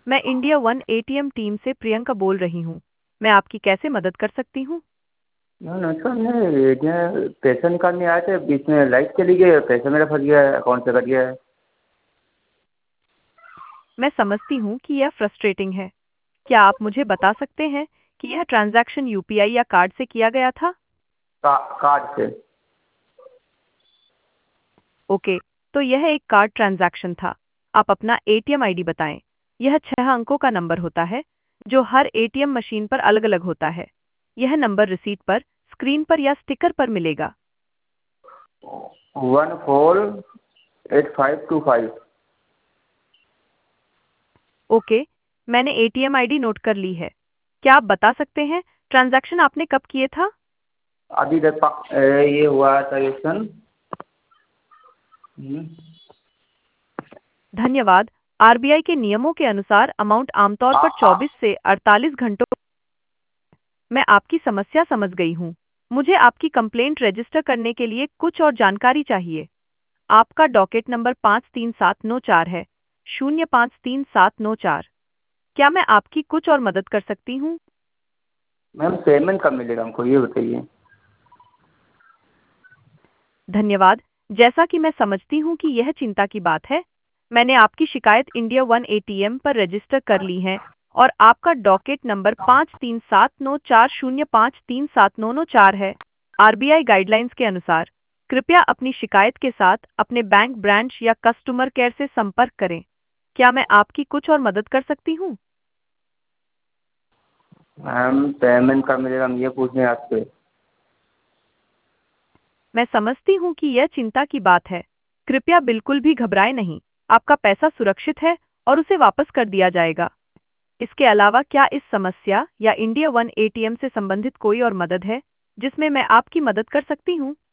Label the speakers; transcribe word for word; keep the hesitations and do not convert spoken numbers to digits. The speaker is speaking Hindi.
Speaker 1: मैं इंडिया वन एटीएम टीम से प्रियंका बोल रही हूँ। मैं आपकी कैसे मदद कर सकती हूँ?
Speaker 2: नमस्कार, मैं ये पैसा निकालने आए थे, बीच में लाइट चली गई और पैसा मेरा फंस गया है, अकाउंट से कट गया है।
Speaker 1: मैं समझती हूँ कि यह फ्रस्ट्रेटिंग है। क्या आप मुझे बता सकते हैं कि यह ट्रांजैक्शन यूपीआई या कार्ड से किया गया था?
Speaker 2: का, कार्ड से।
Speaker 1: ओके, तो यह एक कार्ड ट्रांजैक्शन था। आप अपना एटीएम आईडी बताएं। यह छह अंकों का नंबर होता है, जो हर एटीएम मशीन पर अलग-अलग होता है। यह नंबर रिसीट पर, स्क्रीन पर या स्टिकर पर मिलेगा।
Speaker 2: One four eight five two five.
Speaker 1: Okay, मैंने एटीएम आईडी नोट कर ली है। क्या आप बता सकते हैं ट्रांजैक्शन आपने कब किए था?
Speaker 2: अभी तक पा- ए, ये हुआ था ये सन। हम्म,
Speaker 1: धन्यवाद। आरबीआई के नियमों के अनुसार अमाउंट आमतौर
Speaker 2: आ,
Speaker 1: पर
Speaker 2: आ,
Speaker 1: चौबीस से अड़तालीस घंटों। मैं आपकी समस्या समझ गई हूँ। मुझे आपकी कंप्लेंट रजिस्टर करने के लिए कुछ और जानकारी चाहिए। आपका डॉकेट नंबर पाँच तीन सात नौ चार है, शून्य पाँच तीन सात नौ चार। क्या मैं आपकी कुछ और मदद कर सकती हूँ?
Speaker 2: मैम पेमेंट कब मिलेगा हमको ये बताइए।
Speaker 1: धन्यवाद। जैसा कि मैं समझती हूँ कि यह चिंता की बात है, मैंने आपकी शिकायत इंडिया वन एटीएम पर रजिस्टर कर ली है और आपका डॉकेट नंबर पाँच तीन सात नौ चार शून्य पाँच तीन सात नौ नौ चार है। आरबीआई गाइडलाइंस के अनुसार कृपया अपनी शिकायत के साथ अपने बैंक ब्रांच या कस्टमर केयर से संपर्क करें। क्या मैं आपकी कुछ और मदद कर सकती हूँ?
Speaker 2: मैम पेमेंट कब मिलेगा हम ये पूछ रहे हैं आपसे।
Speaker 1: मैं समझती हूँ कि यह चिंता की बात है। कृपया बिल्कुल भी घबराएं नहीं। आपका पैसा सुरक्षित है और उसे वापस कर दिया जाएगा। इसके अलावा क्या इस समस्या या इंडिया वन एटीएम से संबंधित कोई और मदद है जिसमें मैं आपकी मदद कर सकती हूँ?